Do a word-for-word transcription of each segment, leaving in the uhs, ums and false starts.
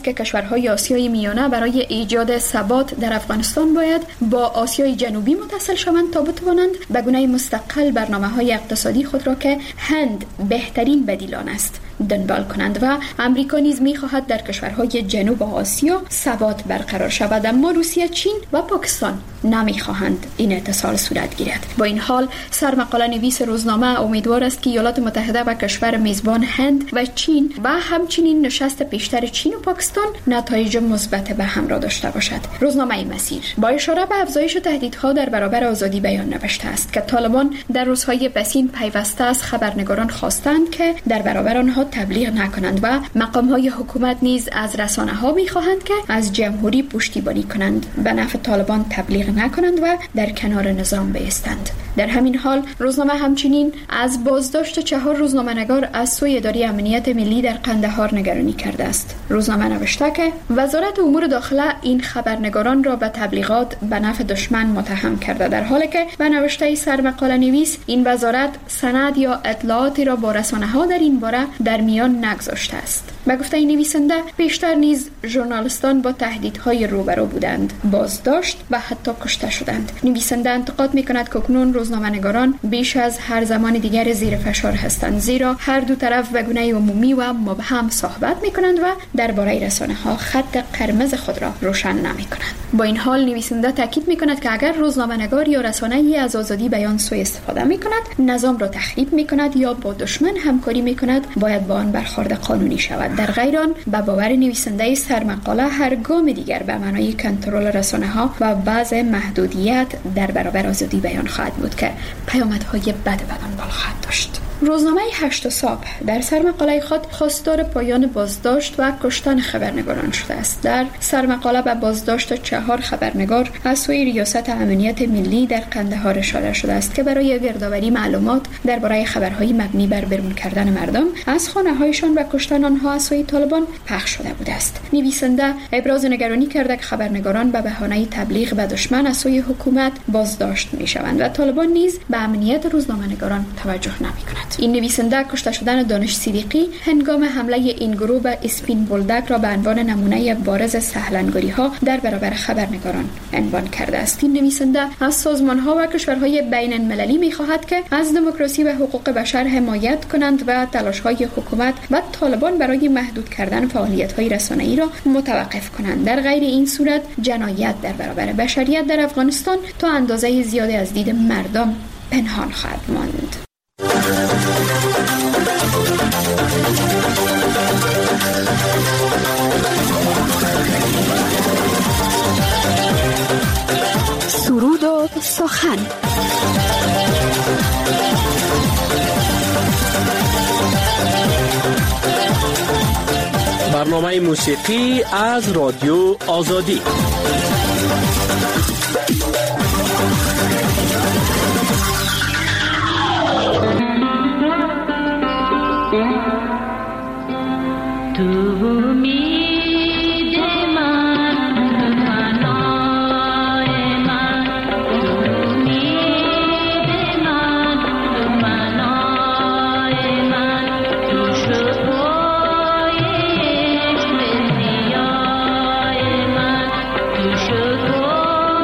است که کشورهای آسیای میانه برای ایجاد ثبات در افغانستان باید با آسیای جنوبی متصل شوند تا بتوانند به گونه مستقل برنامه‌های اقتصادی خود را که هند بهترین بدیلان است دنبال کنند و امریکا نیز می‌خواهد در کشورهای جنوب آسیا ثبات برقرار شود، اما روسیه، چین و پاکستان نمی‌خواهند این اتصال صورت گیرد. با این حال سرمقاله نویس روزنامه امیدوار است که ایالات متحده و کشور میزبان هند و چین و همچنین نشست پیشتر چین و پاکستان نتایج مثبت به همراه داشته باشد. روزنامه مسیر با اشاره به افزایش تهدیدها در برابر آزادی بیان نوشته است که طالبان در روزهای پسین پیوسته از خبرنگاران خواستند که در برابر آنها تبلیغ نکنند و مقام‌های حکومت نیز از رسانه‌ها می‌خواهند که از جمهوری پشتیبانی کنند، به نفع طالبان تبلیغ نکنند و در کنار نظام بایستند. در همین حال روزنامه همچنین از بازداشت چهار روزنامه‌نگار از سوی اداره امنیت ملی در قندهار نگرانی کرده است. روزنامه نوشته که وزارت امور داخله این خبرنگاران را به تبلیغات به نفع دشمن متهم کرده، در حالی که به نوشته سرمقاله نویس این وزارت سند یا اطلاعاتی را با رسانه‌ها در این باره در میان نگذاشته است. به گفته این نویسنده پیشتر نیز ژورنالیستان با تهدیدهای روبرو بودند، بازداشت و حتی کشته شدند. نویسنده انتقاد می‌کند که اکنون روزنامه‌نگاران بیش از هر زمان دیگر زیر فشار هستند، زیرا هر دو طرف به گونه عمومی و مبهم صحبت می‌کنند و درباره رسانه‌ها خط قرمز خود را روشن نمی‌کنند. با این حال نویسنده تاکید می‌کند که اگر روزنامه‌نگار یا رسانه‌ای از آزادی بیان سوء استفاده می‌کند، نظام را تخریب می‌کند یا با دشمن همکاری می‌کند، باید با آن برخورد قانونی شود. در غیر آن به باور نویسنده سرمقاله هر گام دیگر به معنای کنترل رسانه‌ها و بعض محدودیت در برابر آزادی بیان خواهد بود که پیامدهای بد به دنبال خواهد داشت. روزنامه هشت صبح در سرمقاله خود خواستار پایان بازداشت و کشتن خبرنگاران شده است. در سرمقاله به بازداشت چهار خبرنگار از سوی ریاست امنیت ملی در قندهار اشاره شده است که برای گردآوری معلومات درباره خبرهای مبنی بر بیرون کردن مردم از خانه‌هایشان و کشتن آنها از سوی طالبان پخش شده بوده است. نویسنده ابراز نگرانی کرده که خبرنگاران به بهانه تبلیغ به دشمن از سوی حکومت بازداشت می‌شوند و طالبان نیز به امنیت روزنامه‌نگاران توجه نمی‌کند. این نویسنده کشته شدن دانش صدیقی هنگام حمله این گروه به اسپین بولدک را به عنوان نمونه بارز سهلنگاری‌ها در برابر خبرنگاران عنوان کرده است. این نویسنده از سازمان‌ها و کشورهای بین المللی می‌خواهد که از دموکراسی و حقوق بشر حمایت کنند و تلاش‌های حکومت و طالبان برای محدود کردن فعالیت‌های رسانه‌ای را متوقف کنند. در غیر این صورت جنایت در برابر بشریت در افغانستان تا اندازه زیادی از دید مردم پنهان خواهد ماند. سرود و سخن. برنامه موسیقی از رادیو آزادی. Oh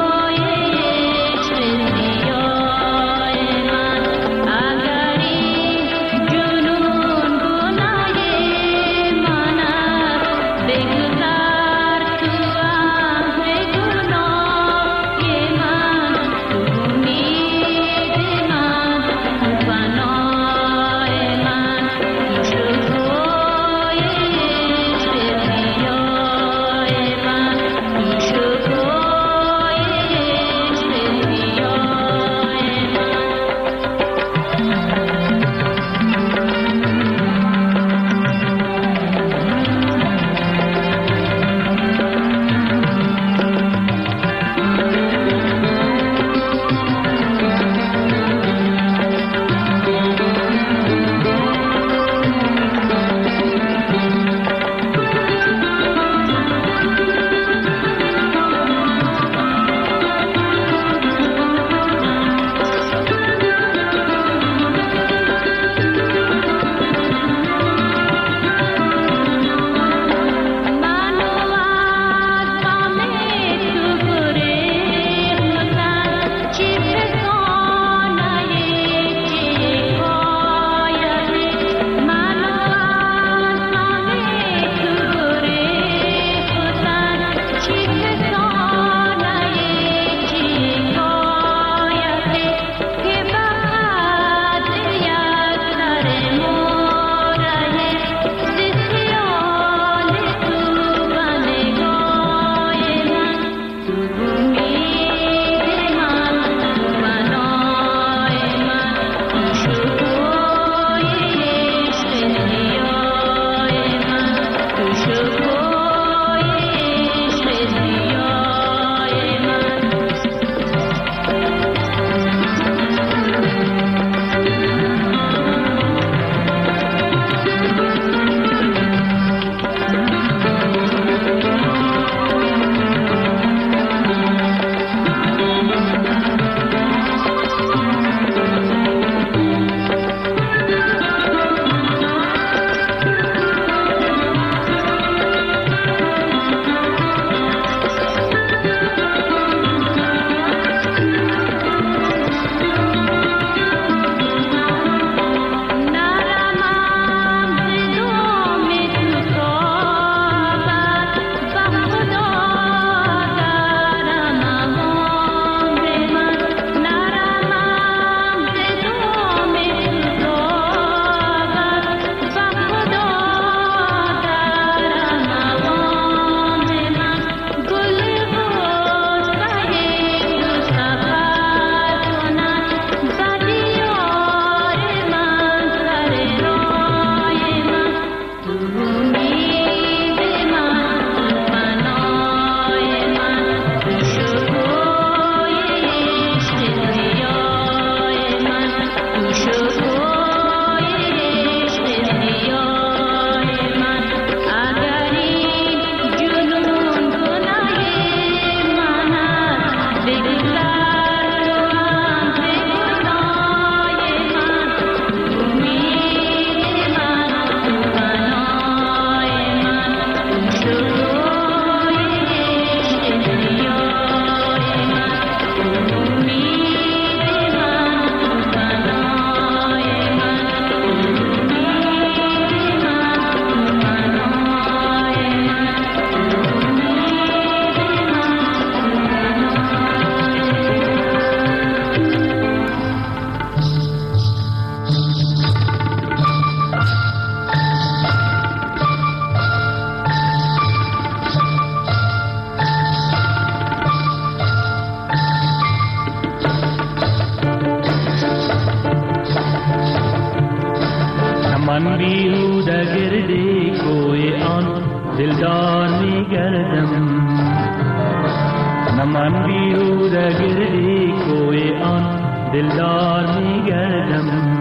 دلدار میگردم، نه من بیهوده گردی کوی آن دلدار میگردم.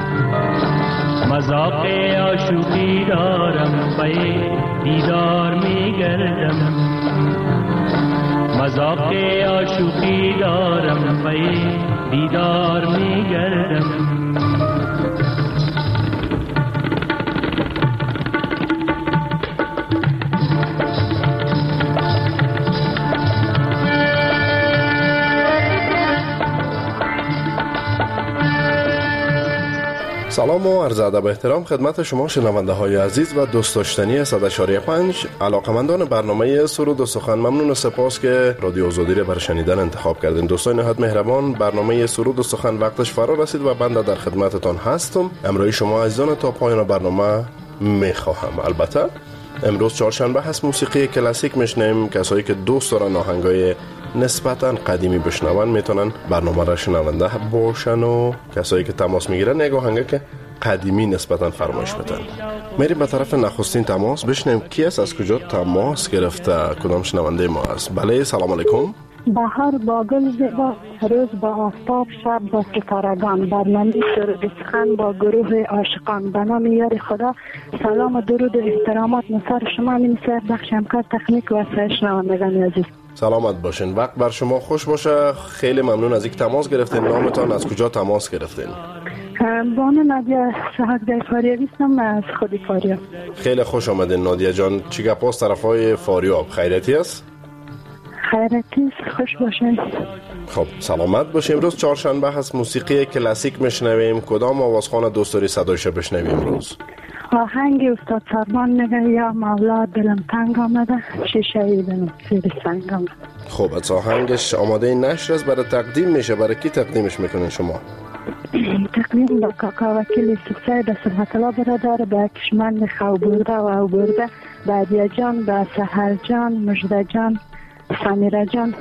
مذاق عاشقی دارم پی دیدار میگردم، مذاق عاشقی دارم پی دیدار میگردم. سلام و عرض ادب و احترام خدمت شما شنونده های عزیز و دوست داشتنی صد و چهار پنج علاقمندان برنامه سرود و سخن. ممنون و سپاس که رادیو آزادی را برای شنیدن انتخاب کردین. دوستان نهایت مهربان، برنامه سرود و سخن وقتش فرا رسید و بنده در خدمتتان هستم. امروز شما عزیزان تا پایان برنامه میخواهم. البته امروز چهارشنبه هست، موسیقی کلاسیک میشنیم. کسایی که دوست دارن آهنگای نسبتاً قدیمی بشنون میتونن برنامه را شنونده باشن و کسایی که تماس میگیرن یک آهنگ که قدیمی نسبتاً فرمایش بدن. میریم به طرف نخستین تماس بشنیم کی است، از کجا تماس گرفته، کدام شنونده ما است. بله سلام علیکم. بهار با گل زیبا، روز با آفتاب، شب با ستارگان، برنامه سرود سخن با گروه عاشقان. به نام یار خدا سلام و درود و احترامات نثار شما می‌نویسد بخش همکار تکنیک و شنوندگان عزیز. سلامت باشین، وقت بر شما خوش باشه. خیلی ممنون از اینکه تماس گرفتین. نامتان، از کجا تماس گرفتین؟ بانو نادیا شهادت فاریابی هستم از خود فاریاب. خیلی خوش آمدین نادیا جان. چی گپ است طرفای فاریاب؟ خیریتی است؟ خیریتی است، خوش باشین. خب سلامت باشیم. امروز چهارشنبه هست، موسیقی کلاسیک میشنویم. کدام آوازخوان دوست داری صدایش بشنویم امروز؟ آهنگ استاد سربان میگه یا مولا دلم تنگ آمده، شیشه دلم زیر سنگ آمده. خب از آهنگش آماده نشر است، برای تقدیم میشه. برای کی تقدیمش میکنین شما؟ تقدیم با کاکا وکیل سفید و سلحت الله برادر، به کشمند خو برده و او برده، بعدیه جان، به سهر جان، مجده جان، سمیره جان،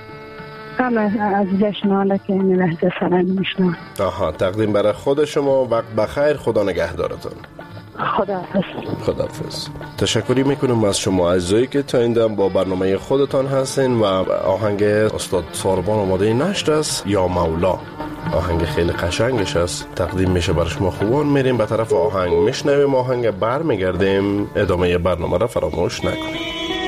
همه عزیزه شنانده که این لحظه سرنگ میشنان. آها، تقدیم برای خود شما. وقت بخیر، خدا نگهدارتون. خداحافظ. خداحافظ. تشکری میکنم از شما عزیزایی که تا این دم با برنامه خودتان هستین و آهنگ استاد ساربان آماده نشر است یا مولا. آهنگ خیلی قشنگش است، تقدیم میشه برای شما خوبان. میریم به طرف آهنگ، میشنویم آهنگ، بر میگردیم. ادامه برنامه را فراموش نکنید.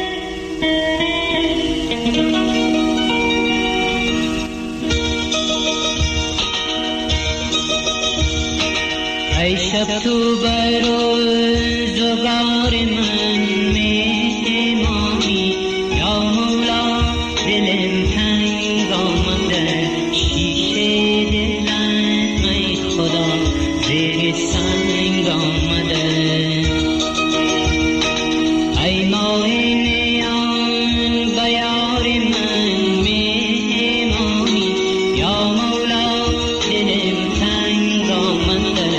ای شب تو بر روزگار من مهمانی، یا مولا دلم تنگ آمده، شیشه دلم ای خدا زیر سنگ آمده. ای ماه میان به یار من مهمانی، یا مولا دلم تنگ آمده،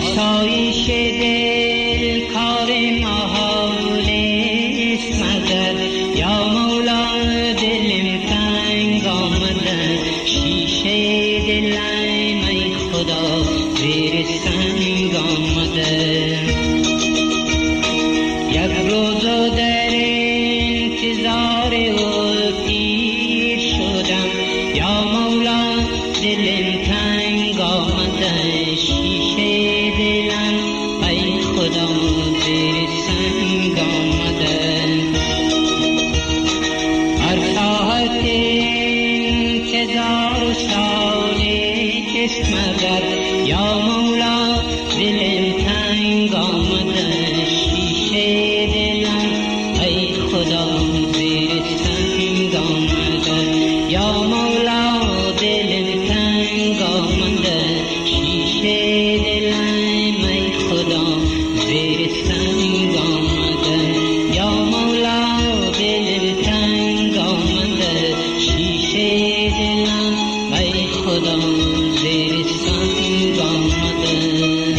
آسایش دل کار محال است مگر یا مولا دلم تنگ آمده شیشه دلم ای خدا زیر سنگ آمده یک روز در انتظار او پیر شدم یا مولا دلم تنگ آمده شیشه دلم ای خدا زیر سنگ آمده هر ساعت انتظار سالی است مگر یا مولا دلم تنگ آمده شیشه دلم ای خدا زیر سنگ آمده یا مولا دلم تنگ آمده شیشه دلم ای خدا زیر سنگ آمده یا مولا دلم تنگ آمده شیشه دلم ای خدا زیر سنگ آمده.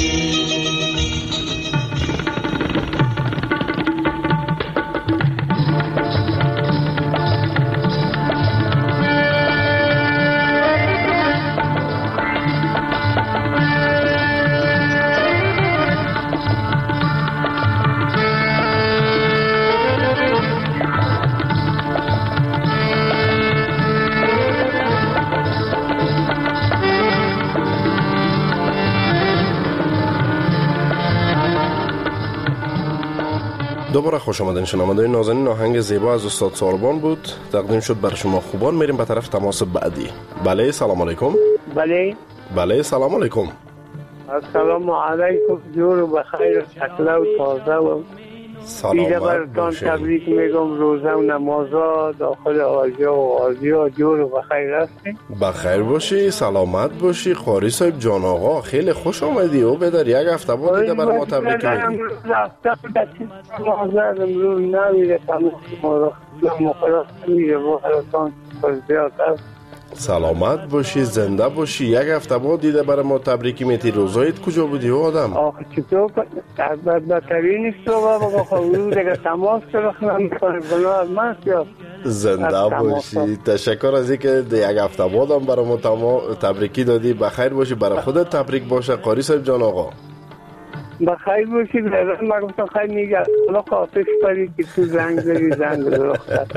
دوباره خوش آمدین شنوندگان نازنین. آهنگ زیبا از استاد ساربان بود، تقدیم شد بر شما خوبان. میریم به طرف تماس بعدی. بله سلام علیکم. بله بله سلام علیکم. السلام علیکم، جور و بخیر و شکل و تازه و بیده برتان تبریک میگم. روزه و نمازا داخل آجا و آزیا جور و بخیر هستی؟ بخیر باشی، سلامت باشی. قاری صاحب جان آقا خیلی خوش آمدی. او بدر یک هفته بود دیده برای ما تبریک میگی. امروز هفته بچه مازد امروز نمیره تمام ما را مخلاص میره و حالتان زیاد هست. سلامت باشی، زنده باشی. یک هفته بود دیده برای ما تبریکی میتی. روزایت کجا بودی او آدم؟ آخه چطور از بدبترین است و بابا خواهی دیگه تماس کرخنم میکنه بنا از من سیاست. زنده باشی. تشکر از اینکه یک هفته بعدم برای ما تبریکی دادی. بخیر باشی، برای خودت تبریک باشه قاری صاحب جان آقا. بخیر باشی. برای من گفتم خیلی میگه حالا خواهش پری که تو زنگ داری زنگ درخت.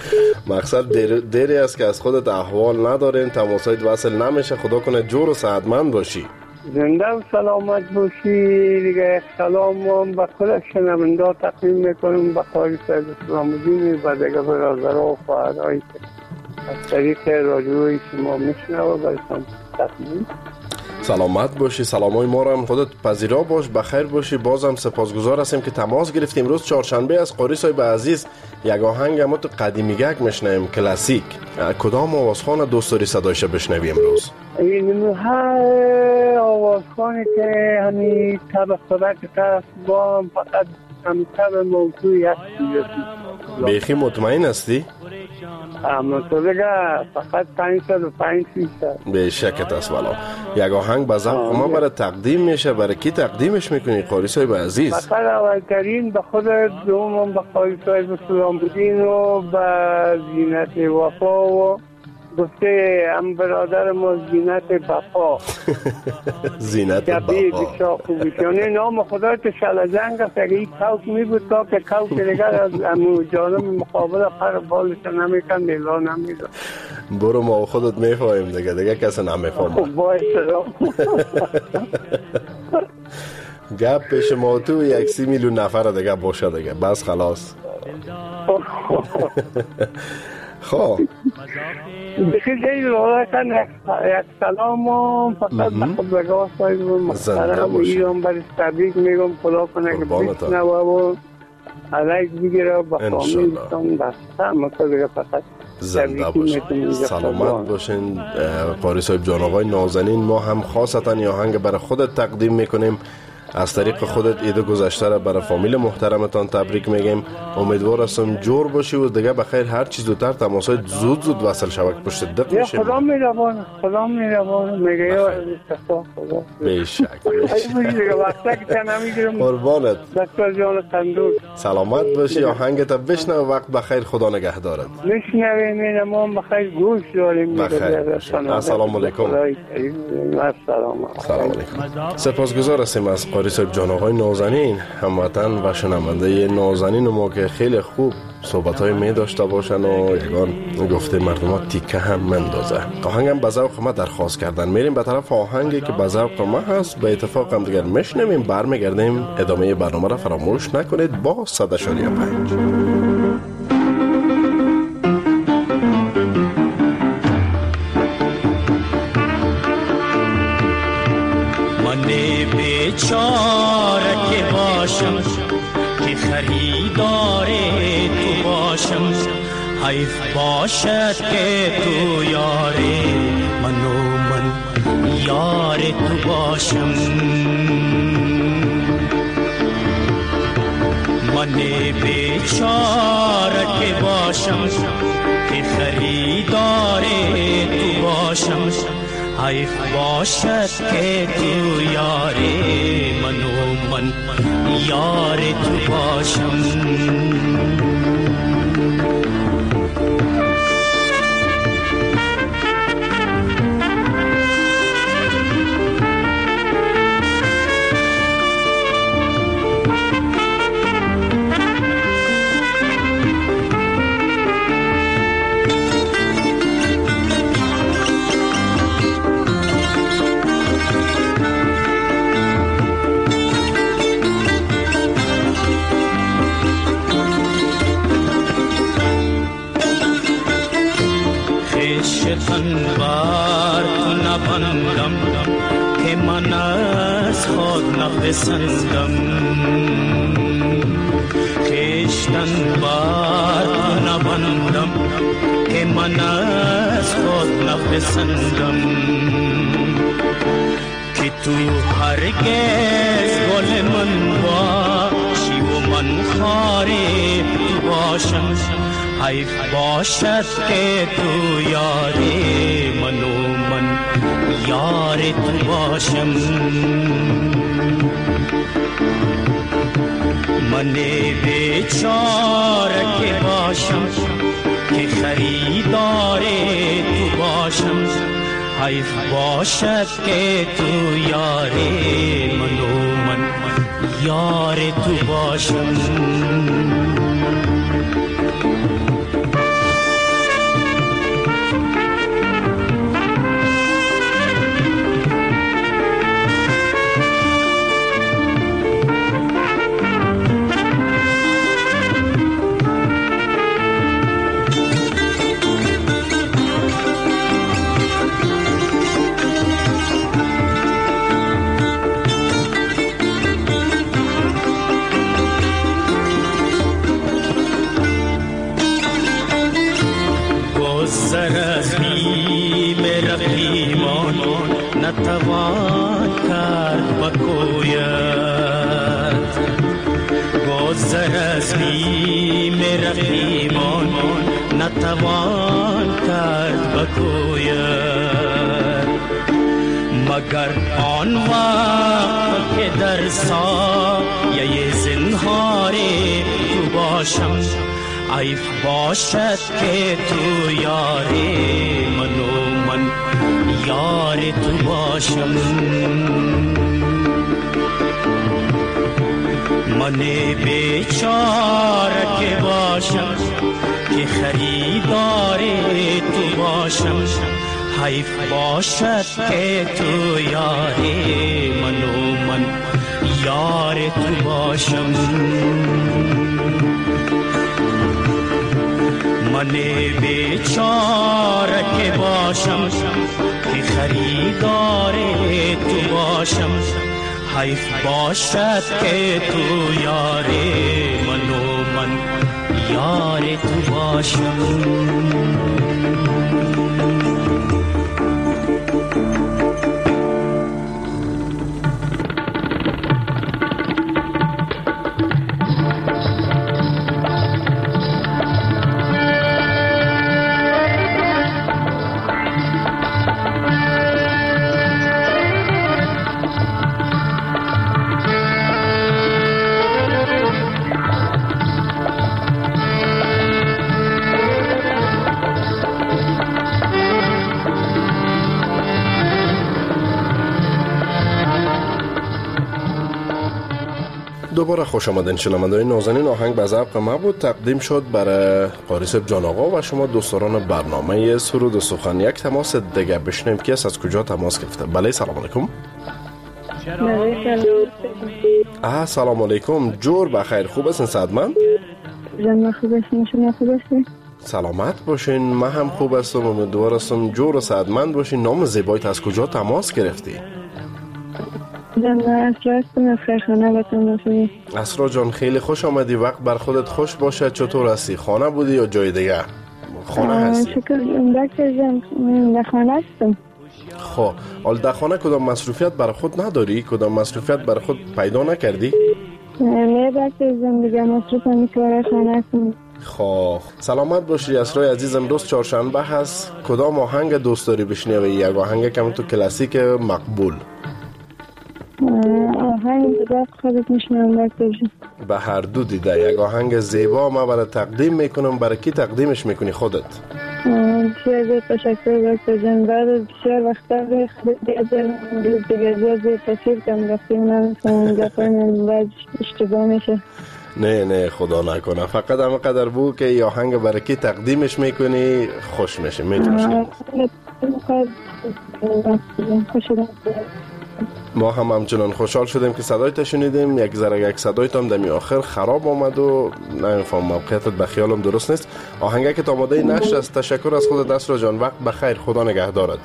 مقصد دیر دیری است که از خودت احوال ندارین، تماسایت وصل نمیشه. خدا کنه جور و صحتمند باشی، زنده و سلامت باشی. دیگه سلام هم به خودش شنونده تقدیم میکنم به قاری صاحب اسلام‌الدین و دیگه برادرها و خواهرهایی که از طریق رادیوی شما میشنوه برایشان تقدیم. سلامت باشی. سلامای ما را هم خودت پذیرا باش. بخیر باشی. بازم سپاسگزار هستیم که تماس گرفتیم. امروز چهارشنبه از قاری صاحب عزیز یک آهنگ ما تو قدیمیگک میشنویم، کلاسیک. کدام آوازخوان دوست داری صدایش بشنوی امروز؟ این هر آوازخوانی که همین تب خدا که طرف با هم فقط هم تب موضوعی هستی. بیخی مطمئن هستی؟ اما تو بگه فقط پنجصد و پنج فیصد به شکت است. والا یک آهنگ به ذوق ما برای تقدیم میشه. برای کی تقدیمش میکنی قاری صاحب عزیز؟ فقط اولترین به خود دوم به قاری صاحب اسلام‌الدین و به زینت وفا و گفته هم برادر ما زینت بفا زینت کبیر بفا بسیار خوبیشانه نام خدا تو شلزنگ است. اگه این کوک می بود تا که کوک دیگر از امو جانب مقابل پر بالش نمیکن میلا نمیدن. برو ما خودت میفهمیم دیگه دیگه کسی نمیفهمه. خب با احترام گپ پیش ما تو یک سی میلیون نفر دیگه باشه دیگه بس خلاص. خب بخیلی لالکن یک سلام هم فقط بخود بگاه سایز و محترم و ایران برش تبریک میگم. خدا کنه که بشنوه و علیک بگیره و با فامیلتان بسته همه که دیگه فقط زنده باشین، سلامت باشین. قاری صاحب جان آقای نازنین، ما هم خاصتا یه آهنگ برای خودت تقدیم میکنیم از طریق خودت عید گذشته را برای فامیل محترمتان تبریک میگیم. امیدوار هستم جور باشی و دیگه بخیر هر چیز زودتر تماسای زود زود وصل شود پشت دق میشه. خدا میربان خدا میربان میگه یا استفا خدا بیشک بیشک وقتی که نمیگیرم قربانت دکتر جان قندور سلامت باشی. آهنگت بشنو وقت بخیر خدا نگهدارت. میشنویم این ما بخیر گوش داریم. بخیر السلام علیکم. السلام علیکم. سپاسگزار هستیم از قاری صاحب جان آقای نازنین هموطن و شنونده نازنین ما که خیلی خوب صحبت‌های می داشته باشن و یگان گفته مردم تیکه هم مندازه. آهنگم به ذوق ما درخواست کردن. میریم به طرف آهنگی که به ذوق ما هست. به اتفاق هم دیگر میشنویم برمیگردیم. ادامه برنامه را فراموش نکنید با صد و پنج. بیچاره که باشم که خریدار تو باشم حیف باشد که تو یار من و من یار تو باشم. من بیچاره که باشم که خریدار تو باشم حیف باشد که تو یار من و من یار تو باشم. بار تو نبندم که من از خود نپسندم. خیشتن بار تو نبندم که من از خود نپسندم. که تو هرگز گل من باشی و من خار تو باشم حیف باشد که تو یار من و من یار تو باشم. من بیچاره که باشم که خریدار تو باشم حیف باشد که تو یار من و من یار تو باشم. نتوان کرد بکویت گذر از بیم رقیبان نتوان کرد بکویت مگر آن وقت که در سایه زنهار تو باشم عیف باشد که تو یار من و من یار تو باشم. من بیچاره که باشم که خریدار تو باشم حیف باشد که تو یار من و من یار تو باشم. من بیچاره که باشم که خریدار تو باشم حیف باشد که تو یار من و من یار تو باشم. دوباره خوش آمدین شنوندگان نازنین. آهنگ به ذوق ما بود، تقدیم شد برای قاری صاحب جان آقا و شما دوستان برنامه سرود و سخن. یک تماس دیگه بشنیم که از کجا تماس گرفته. بله سلام علیکم. آه سلام علیکم. جور بخیر، خوب هستین صدمن؟ جان خوب هستین، شما خوب هستین؟ سلامت باشین، من هم خوب هستم، امیدوار هستم جور و صحتمند باشین. نام زیبایت از کجا تماس گرفتی؟ جان اسرا هستم از خیرخانه وطن باشی. اسرا جان خیلی خوش آمدی، وقت بر خودت خوش باشه. چطور هستی؟ خانه بودی یا جای دیگه؟ خانه هستی؟ شکر دکتر جان در خانه هستم. خب حال در خانه کدام مصروفیت برای خود نداری؟ کدام مصروفیت برای خود پیدا نکردی؟ نه دکتر جان دیگه مصروف میکنه خانه هستم. خب سلامت باشی اسرای عزیز. امروز چهارشنبه هست، کدام آهنگ دوست داری بشنوی؟ یک آهنگ که تو کلاسیک مقبول؟ آهنگ دیگه خودت میشنم دکتر جان. به هر دو دیده یک آهنگ زیبا ما برای تقدیم میکنم. برای کی تقدیمش میکنی خودت؟ بسیار زیاد تشکر دکتر جان. بعد از بسیار وقتا خودت دیگه دیگه زیاد تشکر کم رفتیم نمیتونم جفرم باید اشتباه میشه. نه نه خدا نکنه، فقط همه قدر بود که ای آهنگ برای کی تقدیمش میکنی خوش میشه. میتونی ما هم همچنان خوشحال شدیم که صدایت شنیدیم. یک ذره یک صدایت هم دمی آخر خراب آمد و نمیفهم موقعیتت به خیالم درست نیست. آهنگه که آماده نشر است. تشکر از خود اسرا جان، وقت بخیر، خدا نگهدارت.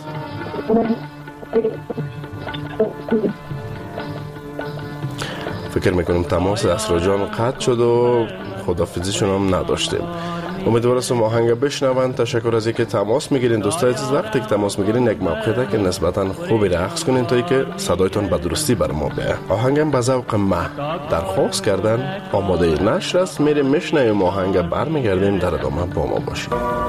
فکر میکنم تماس اسرا جان قطع شد و خدافظیشون هم نداشتیم. امیدوار هستم آهنگ بشنون. تشکر از اینکه تماس میگیرین دوستای عزیز. وقتی که تماس میگیرین یک موقعیته که نسبتا خوبی رقص کنین تا اینکه صدایتون به درستی بر ما بیاد. آهنگم به ذوق ما درخواست کردن، آماده نشر است. میریم میشنویم آهنگ، برمیگردیم در ادامه با ما باشید.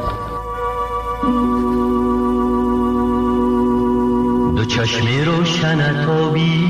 دو چشم روشن تابی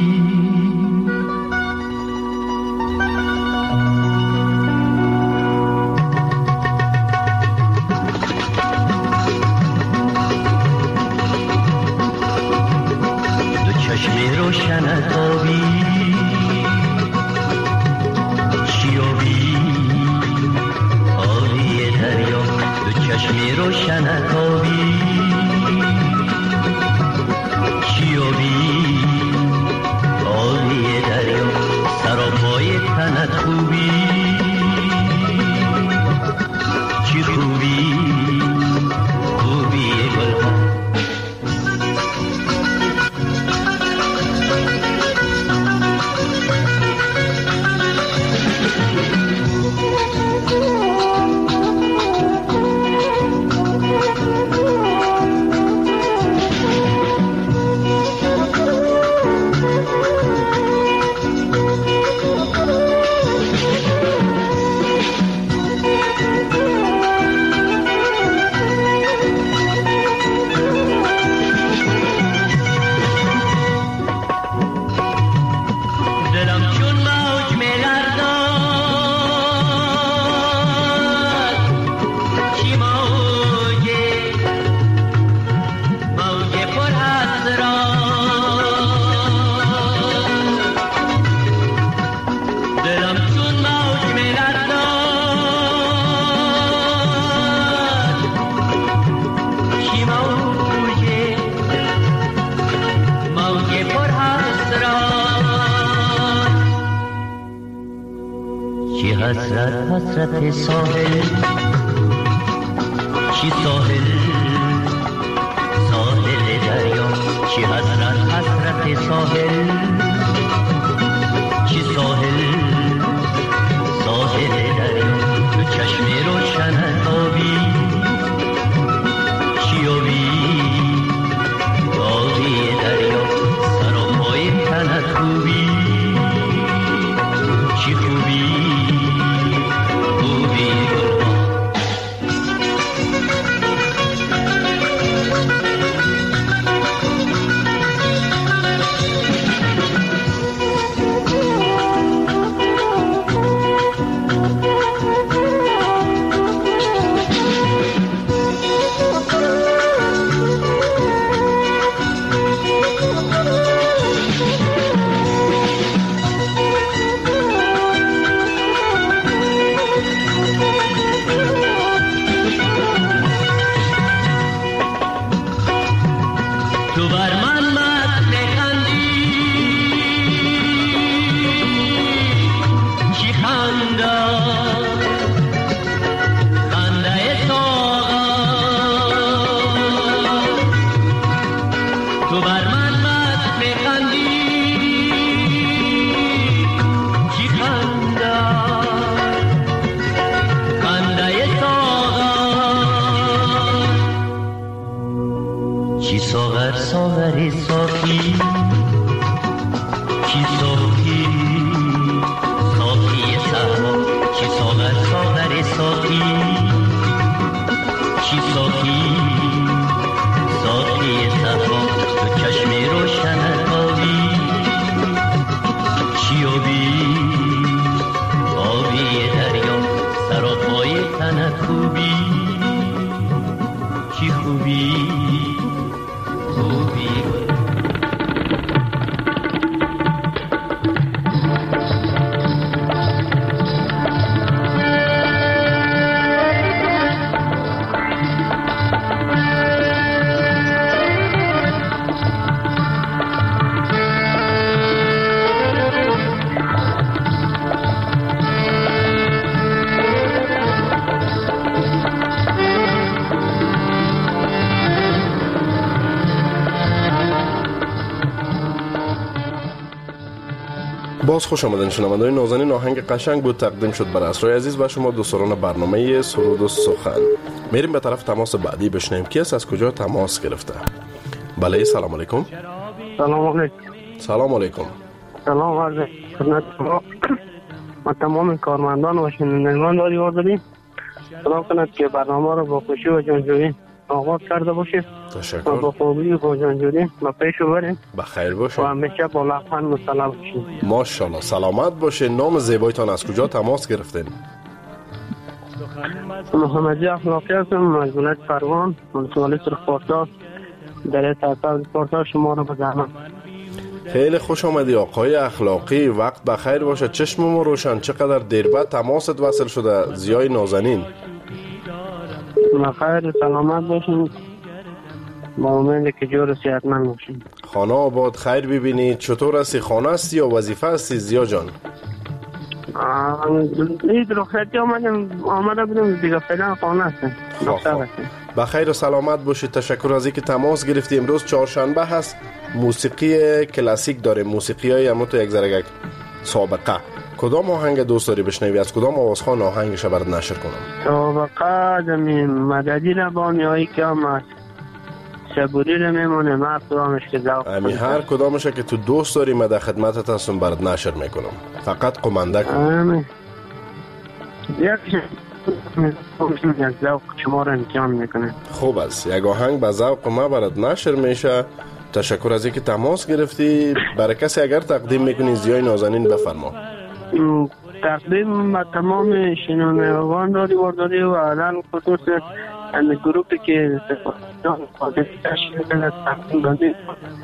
حسرت حسرت ساحل چی ساحل ساحل دریا چی حسرت حسرت ساحل چی ساحل ساحل دریا تو چشم روشن آبی چی آبی آبی دریا سراپای تنت خوبی چی خوبی باز خوش آمدین شنونده‌های نازنین. آهنگ قشنگ بود تقدیم شد بر اسرای عزیز و شما دوستان برنامه سرود و سخن. میریم به طرف تماس بعدی بشنیم کی است، از کجا تماس گرفته. بله سلام علیکم. سلام علیکم. سلام علیکم. سلام عرض خدمت شما و تمام کارمندان و شنوندگان رادیو آزادی. سلام کند که برنامه رو با خوشی و جانجویی آغاز کرده باشید. تشکر. و با خوبی و با جانجویی و پیش برید. بخیر باشید. و همیشه با لبخند مسلم باشید. ماشاءالله. سلامت باشید. نام زیبایتان از کجا تماس گرفتین؟ محمدی اخلاقی هستم از ولایت فرمان، ولسوالی سرخپارسا. در تاساس پارسا شما رو بزنم. خیلی خوش آمدی آقای اخلاقی. وقت بخیر باشه. چشمم روشن. چقدر دیر بعد تماست وصل شده. زیای نازنین. بخیر سلامت باشین. با امید که جور صحتمند باشین. خانه آباد. خیر ببینید. چطور هستی؟ خانه هستی یا وظیفه هستی زیا جان؟ این رخصتی آمدم آمده بودم دیگه فعلا خانه هستم. بخیر و سلامت باشید. تشکر از اینکه تماس گرفتی. امروز چهارشنبه هست. موسیقی کلاسیک داره. موسیقی های همون تو یک ذره سابقه. کدام آهنگ دوست داری بشنوی؟ از کدام آوازخوان آهنگش برات نشر کنم؟ سابقه دمی مددی ربانی هایی که هم صبوری رو میمونه مرد کدامش که ذوق امی هر کدامشه که تو دوست داری من در خدمتت هستم برات نشر میکنم. فقط قمنده کن. آمین. یک ذوق شما رو امتحان میکنه. خوب است. یک آهنگ به ذوق ما برات نشر میشه. تشکر از اینکه تماس گرفتی. برای کسی اگر تقدیم میکنی زیای نازنین بفرما. تقدیم به تمام شنوندگان رادیو آزادی و الان خصوص این گروپی که تقدیم دادیم.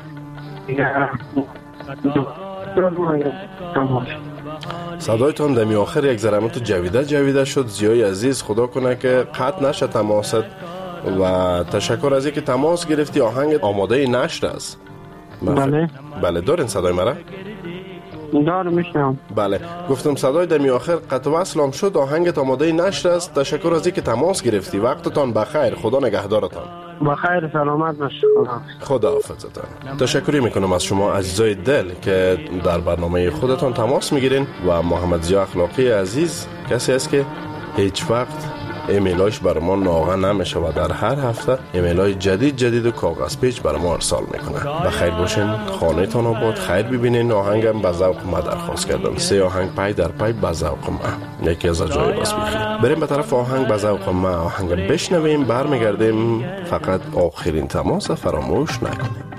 صدایتان دمی آخر یک ذره جویده جویده شد. زیای عزیز خدا کنه که قطع نشه تماست و تشکر از اینکه تماس گرفتی. آهنگ آماده نشر است. بله بله دارین صدای مرا؟ دار میشنم. بله گفتم صدای دمی آخر قطع وصلم شد. آهنگت آماده نشر است. تشکر از اینکه تماس گرفتی. وقتتان بخیر. خدا نگهدارتان. بخیر سلامت باشید. خدا حافظتان. تشکری میکنم از شما عزیزای دل که در برنامه خودتان تماس میگیرین و محمد ضیا اخلاقی عزیز کسی است که هیچ وقت ایمیلایش برای ما ناغه نمیشه و در هر هفته ایمیلای جدید جدید و کاغذ پیچ برای ما ارسال میکنه. بخیر باشین. خانه تان آباد. خیر ببینین. آهنگم به ذوق ما درخواست کردم. سه آهنگ پای در پای به ذوق ما. یکی از جای باز میخوام بریم به طرف آهنگ به ذوق ما. آهنگ بشنویم برمیگردیم. فقط آخرین تماس فراموش نکنید.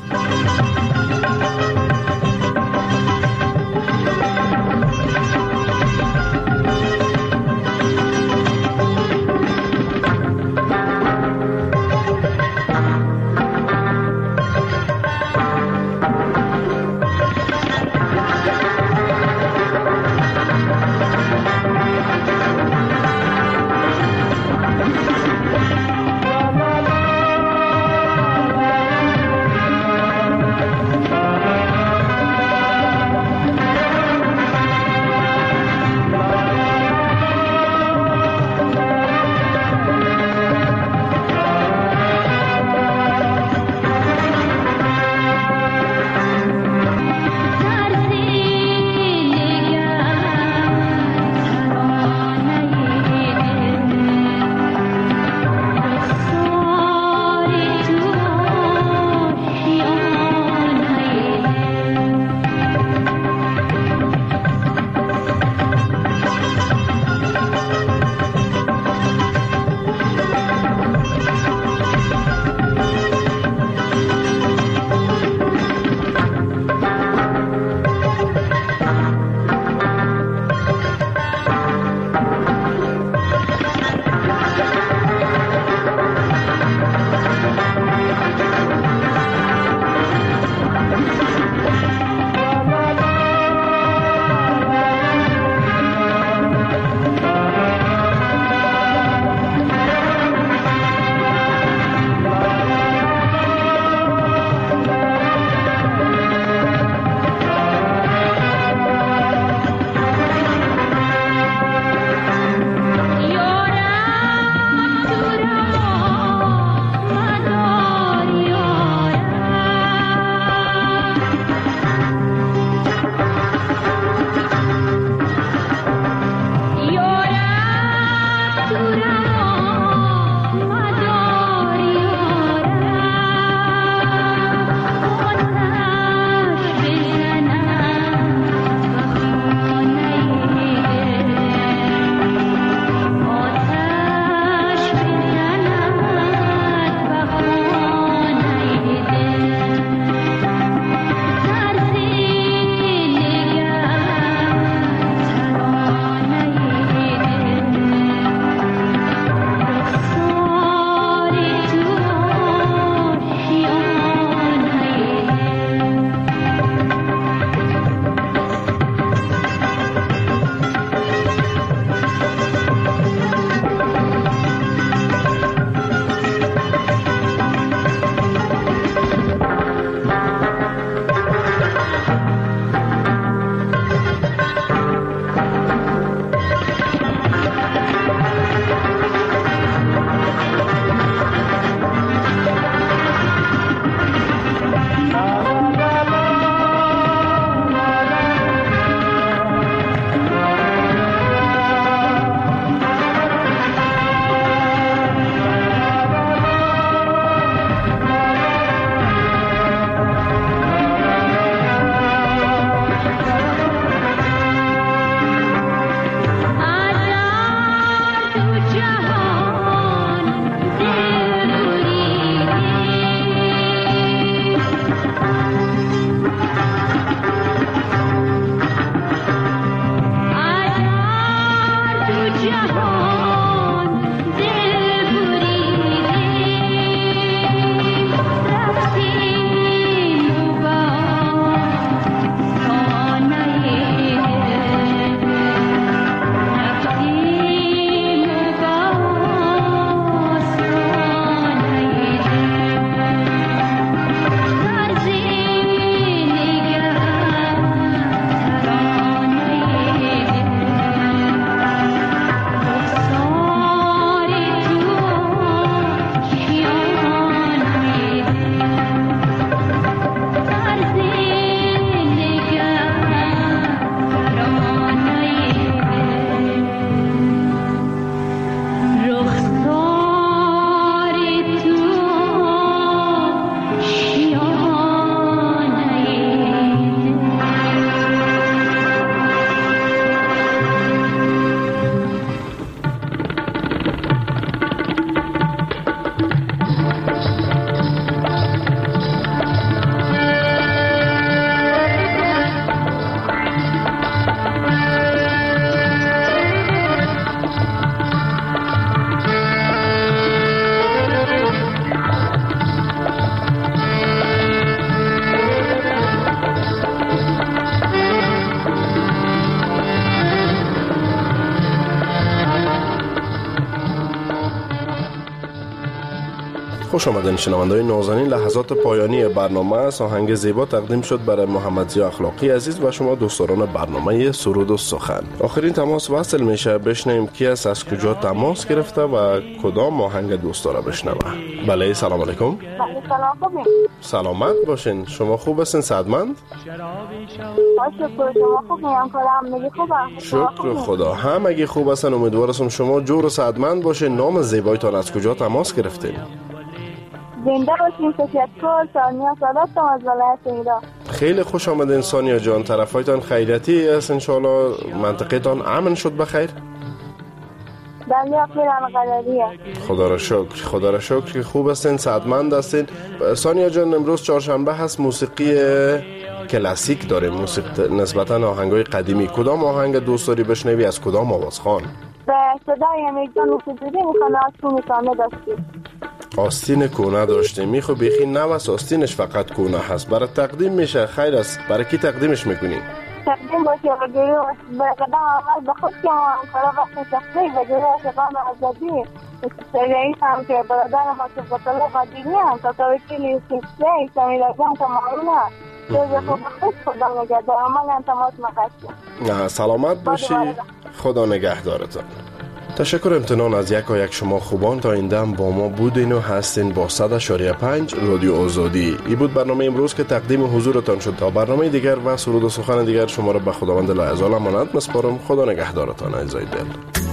La خوش آمدین شنونده‌های نازنین. لحظات پایانی برنامه است. آهنگ زیبا تقدیم شد برای محمد ضیا اخلاقی عزیز و شما دوستان برنامه سرود و سخن. آخرین تماس وصل میشه. بشنویم کی است، از کجا تماس گرفته و کدام آهنگ دوست داره بشنوه. بله سلام علیکم. سلام خوبین؟ سلامت باشین. شما خوب هستین؟ صحتمند؟ باشه شما خوبین؟ کلام میگی خوبم. شکر خدا. همگی خوب هستن. امیدوارم شما جور و صحتمند باشین. نام زیبایتان از کجا تماس گرفتین؟ زنده باشین. سفیدپور ثانیه سادات از ولایت ایران. خیلی خوش آمدین ثانیه جان. طرفایتان خیریتی است ان شاء الله؟ منطقه‌تان امن شد بخیر؟ بله اخیراً قدریه. خدا را شکر. خدا را شکر که خوب هستین، صحتمند هستین. ثانیه جان امروز چهارشنبه هست، موسیقی کلاسیک داریم، موسیقی نسبتاً آهنگای قدیمی. کدام آهنگ دوست داری بشنوی؟ از کدام آوازخوان؟ به صدای امیرجان موسیقی میخوام آستین کونه داشتیم. آستین کونه داشتیم. میخو بیخی نوست آستینش فقط کونه هست. برای تقدیم میشه. خیر است. برای کی تقدیمش میکنی؟ تقدیم باشه و گروه به قدم آمد به خود که ما همکارا وقت شخصی و گروه شقام آزادی رئیس هم که برادر ما صفت الله قدیمی هم تا توکیلی سیسته سمیرا جان تمامینا جز خوب خود خدا نگهدار. عمل انتماس مقصد سلامت باشی. خدا نگهدارتان. تشکر امتنان از یک و یک شما خوبان. تا این دم با ما بودین و هستین با صد و اشاریه پنج رادیو آزادی. این بود برنامه امروز که تقدیم حضورتان شد. تا برنامه دیگر و سرود و سخن دیگر شما را به خداوند لایزال امانت مسپارم. خدا نگهدارتان عزیزای دل.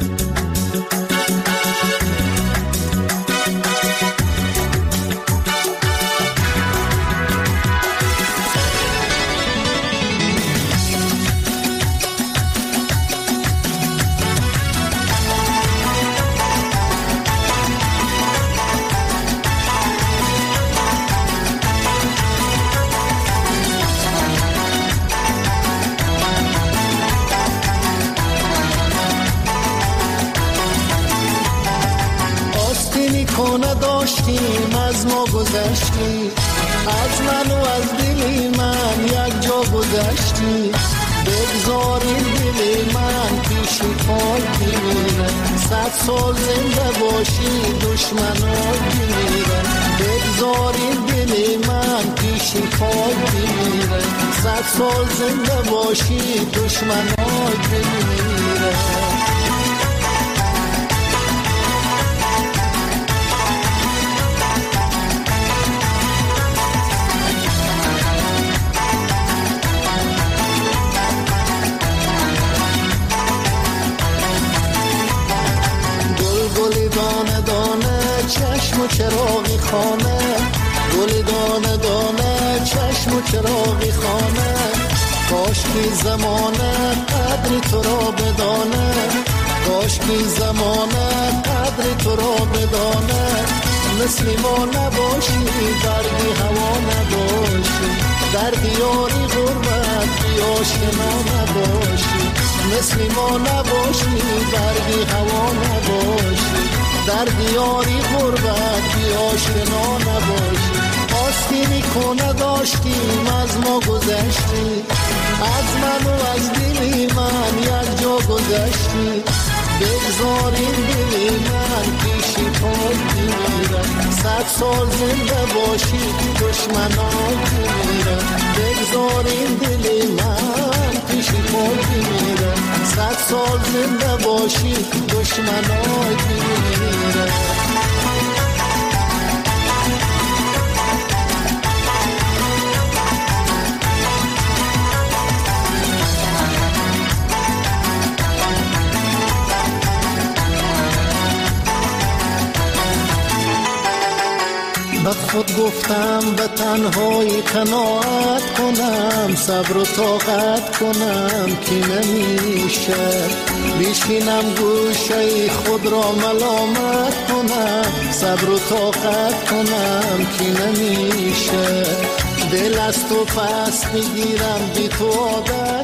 داشتیم از ما گذشتی، از من و از دلی من یک جا گذشتی. بگذاریم دلی من پیش پای میره، صد سال زنده باشی دشمنای میره. بگذاریم دلی من پیش پای میره، صد سال زنده باشی دشمنای میره. دانه دانه چشم و چراغی خانه، گل دانه دانه چشم و چراغی خانه. کاش که زمانه قدر تو را بدانه، کاش که زمانه قدر تو را بدانه. مثل ما نباشی برگی هوا نباشی، در دیاری غربت بی آشنا نباشی. مثل ما نباشی برگی هوا نباشی، در دیاری غربت بی آشنا نباشی. آستینی کنه داشتیم از ما گذشتی، از من و از دلی من یک جا گذشتی. بگذاریم دلی من پیشی پای میرم، صد سال زنده باشی دشمنان میرم. بگذاریم دلی من پیشی پای میرم، صد سال زنده باشی دشمنان میرم. به خود گفتم به تنهایی قناعت کنم، صبر و طاقت کنم که نمیشه. بشینم گوشه خود را ملامت کنم، صبر و طاقت کنم که نمیشه. دل از تو پس میگیرم بی تو عادت